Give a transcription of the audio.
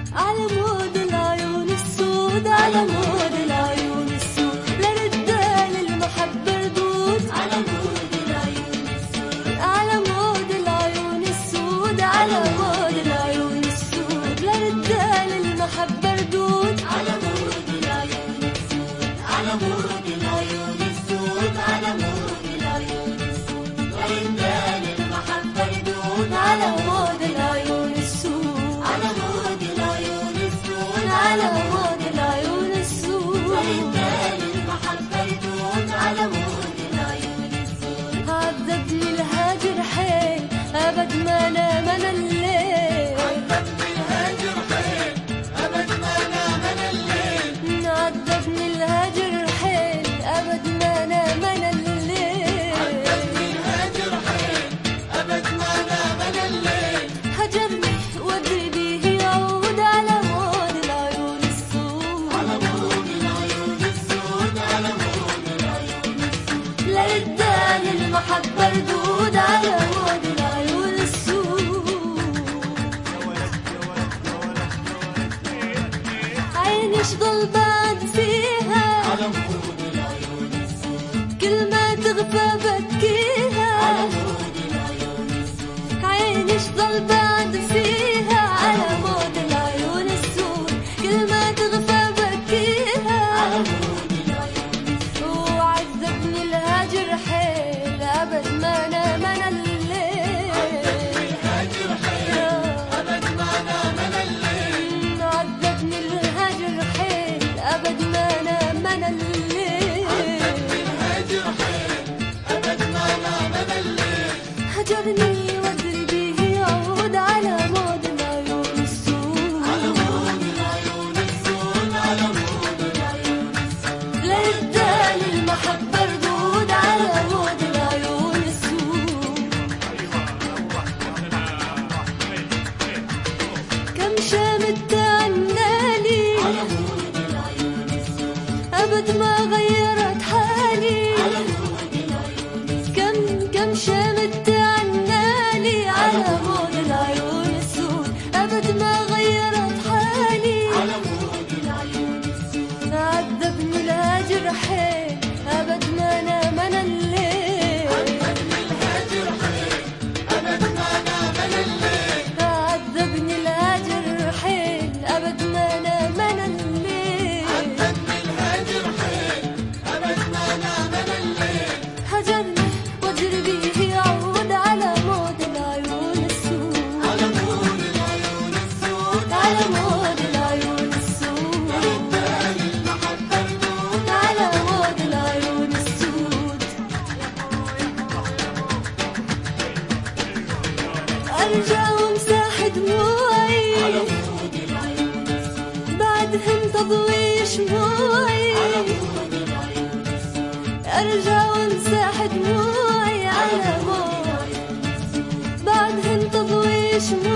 على مود العيون السود، على مود العيون السود، لرجال المحبة ردود، على مود العيون السود، على مود العيون السود، على مود العيون السود، لرجال المحبة ردود، على مود العيون السود، على مود العيون السود، على مود العيون السود، لرجال المحبة ردود، على مود العيون السود، على مود العيون السود، على مود العيون السود، لرجال المحبة ردود، على مود العيون السود. عذبني الهاجر حيل أبد ما نام أنا الليل، عذبني الهاجر حيل أبد ما نام أنا الليل، عذبني الهاجر حيل أبد ما نام أنا الليل، عذبني الهاجر حيل أبد ما نام أنا الليل. هجرني وأدري بيه يعود، على مود العيون السود، على مود العيون السود، على مود العيون السود، لرجال المحبة ردود، على مود العيون السود. عيني اشغل بعد فيها، على مود العيون السود، كل ما تغفى بكيها، على مود العيون السود. عيني اشغل بعد فيها، على مود العيون السود، كل ما تغفى بكيها، على مود العيون السود. وعذبني الهاجر حيل أبد ما نام أنا الليل، عذبني الهاجر حيل أبد ما نام أنا الليل، عذبني الهاجر حيل أبد ما نام أنا الليل، عذبني الهاجر حيل أبد ما نام أنا الليل. هجرني وأدري بيه يعود، على مود العيون السود، على مود العيون السود، على مود العيون السود، لرجال المحبة ردود، على مود العيون السود. كم شامت عنالي، على مود العيون السود، أبد ما غيرت حالي، على مود العيون السود. كم شامت عنالي، على مود العيون السود، أبد ما غيرت حالي، على مود العيون السود. عذبني الهاجر حيل أبد ما نام أنا الليل، عذبني الهاجر حيل أبد ما نام أنا الليل، عذبني الهاجر حيل أبد ما نام أنا الليل، عذبني الهاجر حيل أبد ما نام أنا الليل. هجرني وأدري بيه يعود، على مود العيون السود، على مود العيون السود، على مود العيون السود، لرجال المحبة ردود، على مود العيون السود. أرجع وامسح دموعي، على مود العيون السود، بعدهم تضوي شموعي، على مود العيون السود. أرجع وامسح دموعي، على مود العيون السود، بعدهم تضوي شموعي.